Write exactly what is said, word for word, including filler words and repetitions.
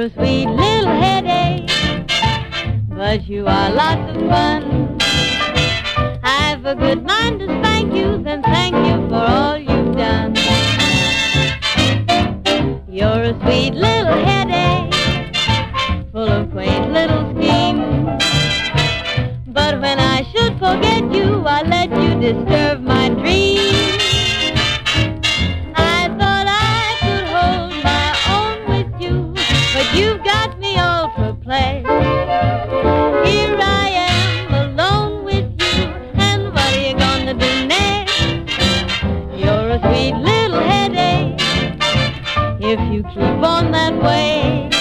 a sweet little headache, but you are lots of fun. I've a good mind to spank you, then thank you for all you've done. You're a sweet little headache, full of quaint little schemes. But when I should forget you, I let you disturb my dreams. I thought I could hold my own with you, but you've got me all for play. Here I am alone with you, and what are you gonna do next? You're a sweet little headache, if you keep on that way.